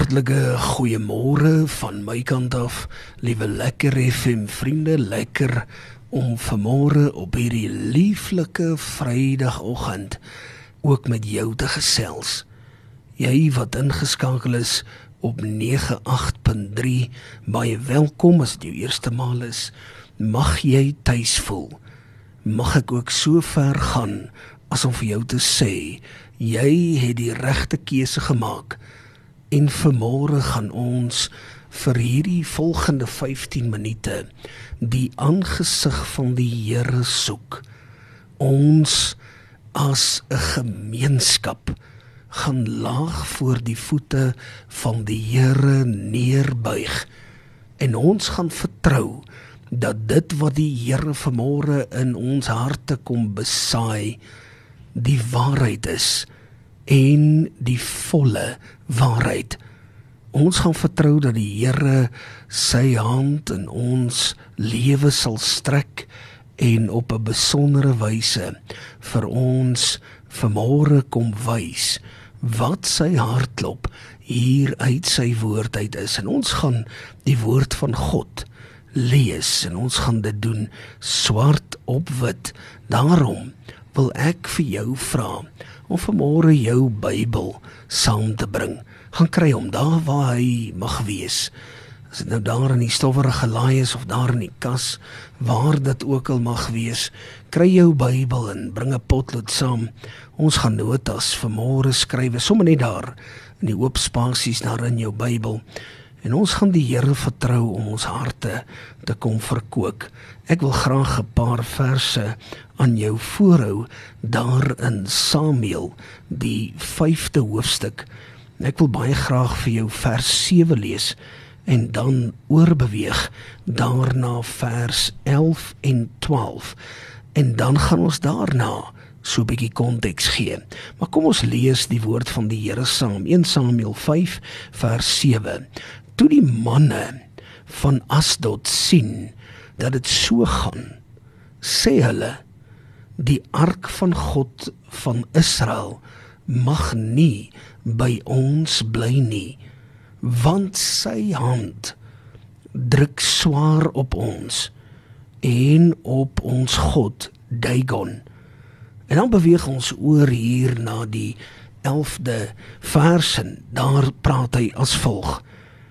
Hartlike goeiemôre van my kant af, liewe Lekker FM vriende, lekker om vanmôre op hierdie lieflike Vrydagoggend ook met jou te gesels. Jy wat ingeskakel is op 98.3, baie welkom as dit jou eerste maal is. Mag jy tuis voel. Mag ek ook so ver gaan as om vir jou te sê, jy het die regte keuse gemaak. En vanmôre gaan ons vir hierdie volgende 15 minute die aangesig van die Here soek. Ons as 'n gemeenskap gaan laag voor die voete van die Here neerbuig. En ons gaan vertrou dat dit wat die Here vanmôre in ons harte kom besaai, die waarheid is en die volle waarheid. Ons gaan vertrou dat die Here sy hand in ons lewe sal strek en op 'n besondere wyse vir ons vanmôre kom wys wat sy hartklop hier uit sy woord uit is. En ons gaan die woord van God lees en ons gaan dit doen swart op wit. Daarom wil ek vir jou vra om vanmôre jou Bybel saam te bring. Gaan kry hom daar waar hy mag wees. As dit nou daar in die stowwerige laai is of daar in die kas, waar dit ook al mag wees, kry jou Bybel en bring 'n potlood saam. Ons gaan notas vanmôre skryf, sommer net daar in die oop spasies daar in jou Bybel. En ons gaan die Here vertrou om ons harte te kom verkoop. Ek wil graag 'n paar verse aan jou voorhou daar in Samuel, die 5de hoofstuk. Ek wil baie graag vir jou vers 7 lees en dan oorbeweeg daarna vers 11 en 12. En dan gaan ons daarna so 'n bietjie konteks gee. Maar kom ons lees die woord van die Here saam. 1 Samuel 5 vers 7. Toe die manne van Asdod sien dat dit so gaan, sê hulle, die ark van God van Israel mag nie by ons bly nie, want sy hand druk swaar op ons en op ons God Dagon. En dan beweeg ons oor hier na die 11de vers en daar praat hy as volg.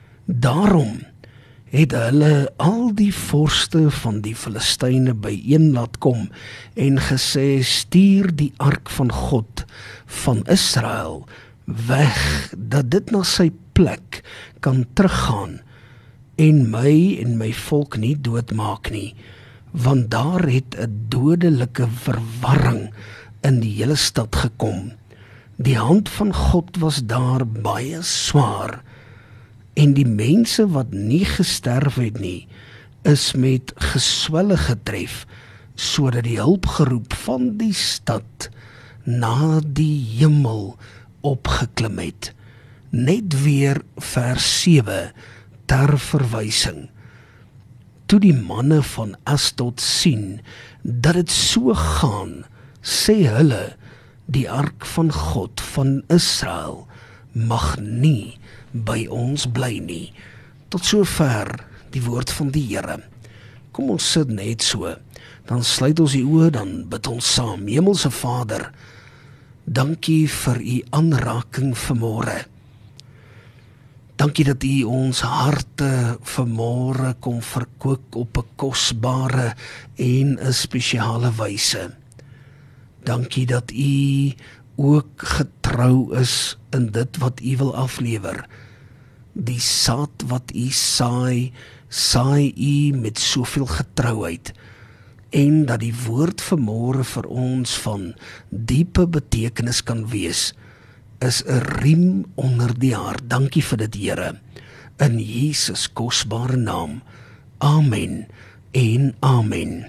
Daarom het hulle al die vorste van die Filistyne byeen laat kom en gesê, stuur die ark van God van Israel weg, dat dit na sy plek kan teruggaan en my volk nie doodmaak nie, want daar het 'n dodelike verwarring in die hele stad gekom. Die hand van God was daar baie swaar, en die mense wat nie gesterf het nie, is met geswelle getref, sodat die hulpgeroep van die stad na die hemel opgeklim het. Net weer vers 7 ter verwysing. Toe die manne van Asdod sien dat dit so gaan, sê hulle, die ark van God van Israel mag nie by ons bly nie. Tot sover die woord van die Here. Kom ons sit net so, dan sluit ons die oë, dan bid ons saam. Hemelse Vader, dankie vir u aanraking vanmôre. Dankie dat u ons harte vanmôre kom verkoop op 'n kosbare en 'n spesiale wyse. Dankie dat u ook getrou is in dit wat u wil aflewer. Die saad wat u saai u met soveel getrouheid, en dat die woord vanmôre vir ons van diepe betekenis kan wees, is 'n riem onder die hart. Dankie vir dit, Here, in Jesus kosbare naam. Amen en amen.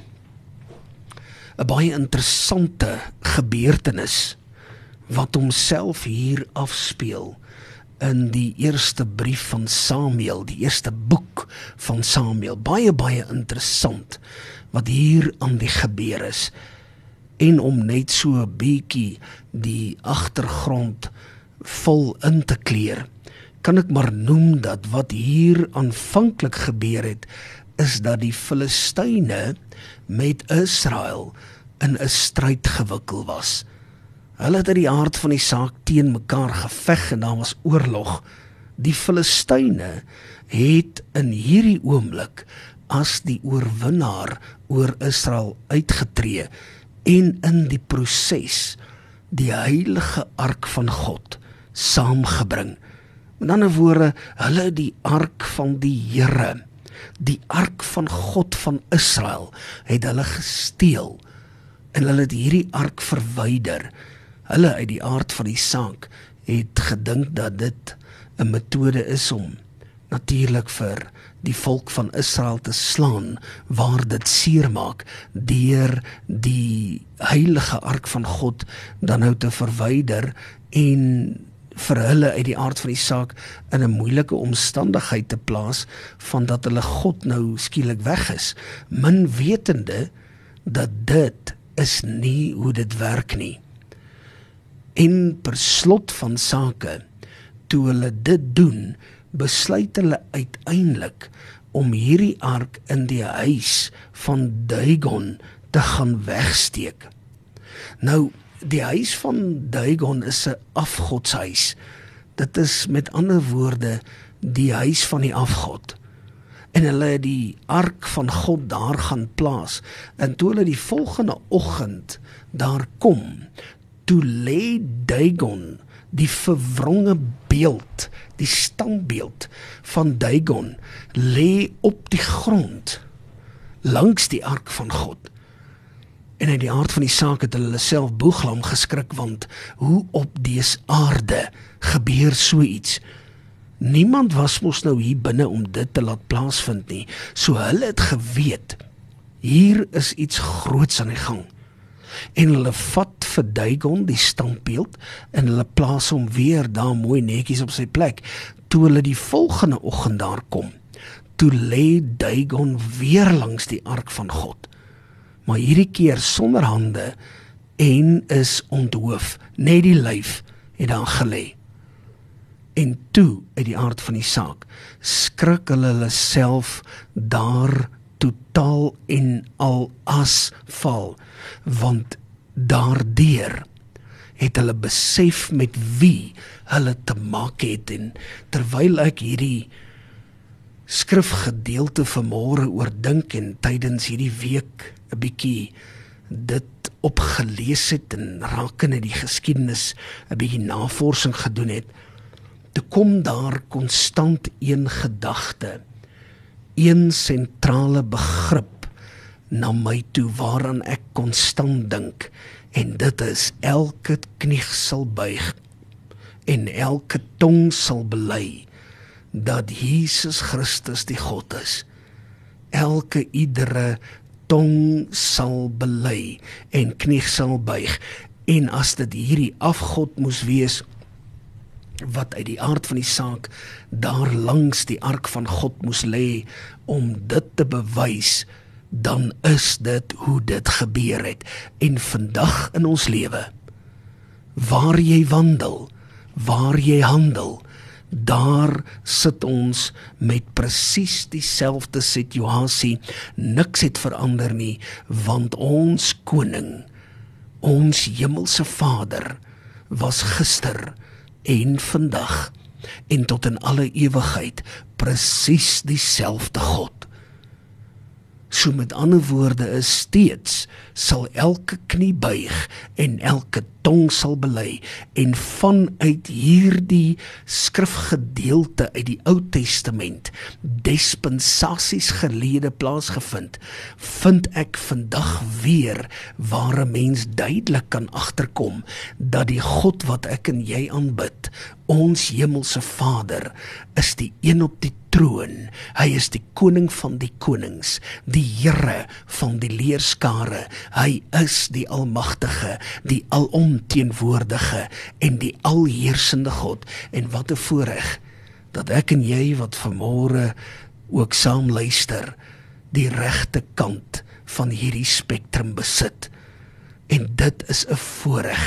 'n Baie interessante gebeurtenis wat homself hier afspeel in die eerste brief van Samuel, die eerste boek van Samuel. Baie interessant wat hier aan die gebeur is. En om net so 'n bietjie die agtergrond vol in te kleer, kan ek maar noem dat wat hier aanvanklik gebeur het, is dat die Filistyne met Israel in 'n stryd gewikkel was. Hulle het uit die aard van die saak teen mekaar geveg en daar was oorlog. Die Filistyne het in hierdie oomblik as die oorwinnaar oor Israel uitgetree en in die proses die heilige ark van God saamgebring. Met ander woorde, hulle het die ark van die Here, die ark van God van Israel, het hulle gesteel en hulle het hierdie ark verwyder. Hulle uit die aard van die saak het gedink dat dit 'n metode is om natuurlik vir die volk van Israel te slaan waar dit seermaak deur die heilige ark van God dan nou te verwyder en vir hulle uit die aard van die saak in 'n moeilike omstandigheid te plaas van dat hulle God nou skielik weg is, min wetende dat dit is nie hoe dit werk nie. En per slot van sake, toe hulle dit doen, besluit hulle uiteindelik om hierdie ark in die huis van Dagon te gaan wegsteek. Nou, die huis van Dagon is 'n afgodshuis. Dit is met ander woorde die huis van die afgod. En hulle het die ark van God daar gaan plaas. En toe hulle die volgende oggend daar kom, toe lê Dagon, die verwronge beeld, die standbeeld van Dagon, lê op die grond, langs die ark van God. En uit die aard van die saak het hulle self boeglam geskrik, want hoe op dese aarde gebeur so iets? Niemand was mos nou hier binne om dit te laat plaasvind nie, so hulle het geweet, hier is iets groots aan die gang. En hulle vat vir Dagon die standbeeld en hulle plaas hom weer daar mooi netjies op sy plek. Toe hulle die volgende oggend daar kom, toe lê Dagon weer langs die ark van God, maar hierdie keer sonder hande en is onthoof, net die lyf het daar gelê. En toe, uit die aard van die saak, skrik hulle self daar totaal en al as val, want daardeur het hulle besef met wie hulle te maak het. En terwyl ek hierdie skrifgedeelte vanmôre oordink en tydens hierdie week 'n bietjie dit opgelees het en rakende die geskiedenis 'n bietjie navorsing gedoen het, toe kom daar konstant een gedagte, een sentrale begrip na my toe waaraan ek konstant dink, en dit is elke knie sal buig en elke tong sal bely dat Jesus Christus die God is. Iedere tong sal bely en knie sal buig. En as dit hierdie afgod moes wees wat uit die aard van die saak daar langs die ark van God moes lê om dit te bewys, dan is dit hoe dit gebeur het. En vandag in ons lewe, waar jy wandel, waar jy handel, daar sit ons met presies dieselfde situasie. Niks het verander nie, want ons koning, ons hemelse Vader, was gister en vandag en tot in alle ewigheid presies dieselfde God. So met ander woorde is steeds, sal elke knie buig en elke tong sal bely, en vanuit hierdie skrifgedeelte uit die Ou Testament, dispensasies gelede plaasgevind, vind ek vandag weer waar 'n mens duidelik kan agterkom, dat die God wat ek en jy aanbid, ons hemelse Vader, is die een op die troon. Hy is die koning van die konings, die Here van die leerskare. Hy is die almagtige, die alomteenwoordige en die alheersende God. En wat 'n voorreg dat ek en jy wat vanmôre ook saam luister, die regte kant van hierdie spektrum besit. En dit is 'n voorreg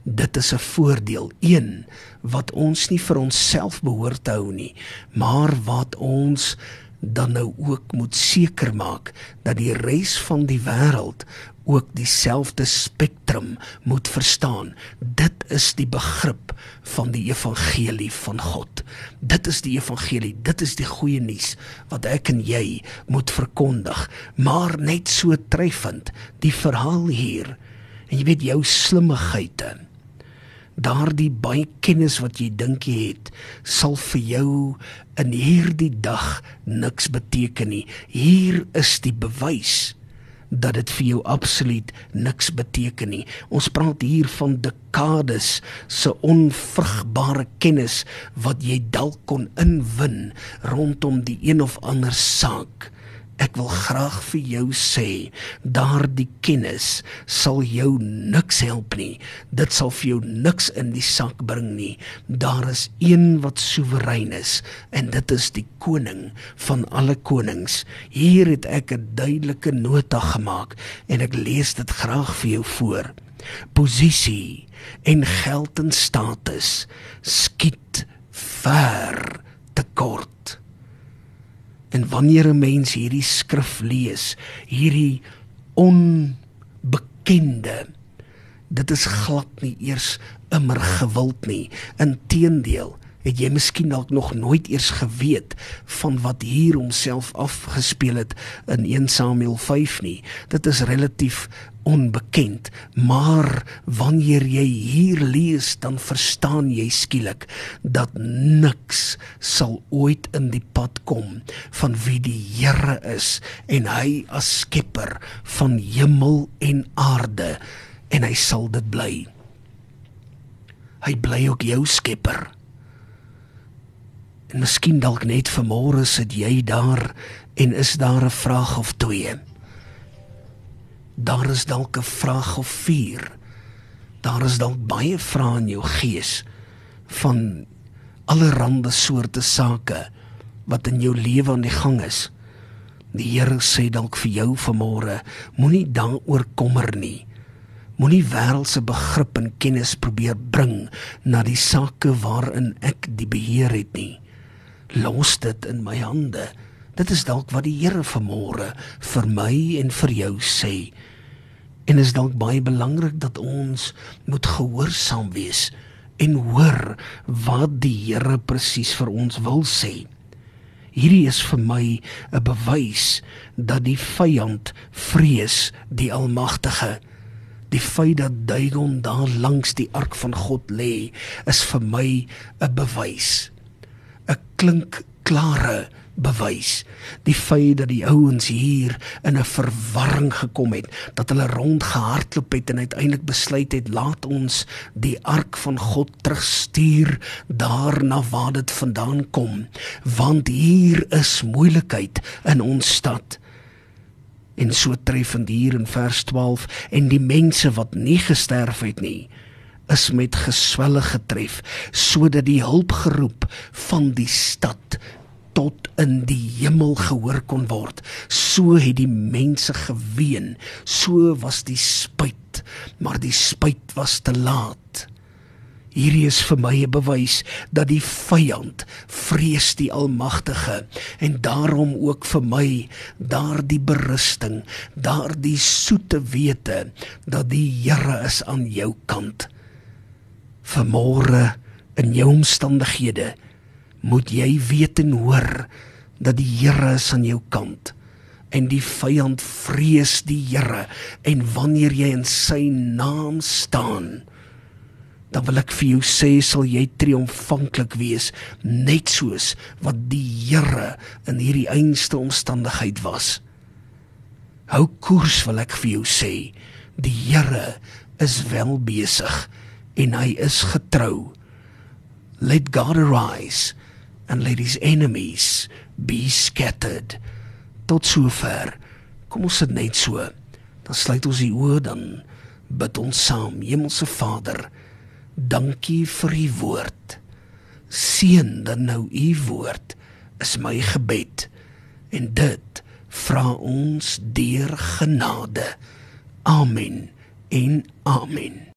Dit is 'n voordeel, een wat ons nie vir onsself behoort te hou nie, maar wat ons dan nou ook moet seker maak dat die res van die wêreld ook dieselfde spektrum moet verstaan. Dit is die begrip van die evangelie van God. Dit is die evangelie, dit is die goeie nuus wat ek en jy moet verkondig. Maar net so treffend, die verhaal hier, en jy weet jou slimmigheide, daardie baie kennis wat jy dink jy het, sal vir jou in hierdie dag niks beteken nie. Hier is die bewys dat dit vir jou absoluut niks beteken nie. Ons praat hier van dekades se onvrugbare kennis wat jy dalk kon inwin rondom die een of ander saak. Ek wil graag vir jou sê, daardie kennis sal jou niks help nie. Dit sal vir jou niks in die sak bring nie. Daar is een wat soewerein is, en dit is die koning van alle konings. Hier het ek 'n duidelike nota gemaak, en ek lees dit graag vir jou voor. Posisie en geld en status skiet ver tekort. En wanneer 'n mens hierdie skrif lees, hierdie onbekende, dit is glad nie eers immer gewild nie. Inteendeel, het jy miskien dalk nog nooit eers geweet van wat hier homself afgespeel het in 1 Samuel 5 nie. Dit is relatief onbekend, maar wanneer jy hier lees, dan verstaan jy skielik dat niks sal ooit in die pad kom van wie die Here is, en hy as skepper van hemel en aarde, en hy sal dit bly. Hy bly ook jou skepper. En miskien dalk net vanmôre sit jy daar en is daar 'n vraag of twee. Daar is dalk 'n vraag of 4. Daar is dalk baie vrae in jou gees van allerhande soorte sake wat in jou lewe aan die gang is. Die Here sê dalk vir jou vanmôre, moenie daaroor kommer nie. Moenie wêreldse begrip en kennis probeer bring na die sake waarin ek die beheer het nie. Los dit in my hande. Dit is dalk wat die Here vanmôre vir my en vir jou sê. En is dalk baie belangrik dat ons moet gehoorsaam wees en hoor wat die Here presies vir ons wil sê. Hierdie is vir my 'n bewys dat die vyand vrees die Almagtige. Die feit dat Dagon daar langs die ark van God lê, is vir my 'n bewys. 'n klinkklare bewys. Die feit dat die ouens hier in 'n verwarring gekom het, dat hulle rondgehardloop het en uiteindelik besluit het, laat ons die ark van God terugstuur daarna waar dit vandaan kom, want hier is moeilikheid in ons stad. En so treffend hier in vers 12, en die mense wat nie gesterf het nie, is met geswelle getref, sodat die hulpgeroep van die stad tot in die hemel gehoor kon word. So het die mense geween, so was die spyt, maar die spyt was te laat. Hierdie is vir my 'n bewys dat die vyand vrees die Almagtige, en daarom ook vir my daardie berusting, daardie soete wete dat die Here is aan jou kant. Vanmôre in jou omstandighede moet jy weet en hoor dat die Here is aan jou kant, en die vyand vrees die Here, en wanneer jy in sy naam staan, dan wil ek vir jou sê, sal jy triomfantlik wees, net soos wat die Here in hierdie einste omstandigheid was. Hou koers, wil ek vir jou sê, die Here is wel besig, en hy is getrou. Let God arise, and let his enemies be scattered. Tot sover, kom ons sit net so, dan sluit ons die oë, dan bid ons saam. Hemelse Vader, dankie vir u woord. Seën dan nou u woord, is my gebed, en dit vra ons deur genade. Amen en amen.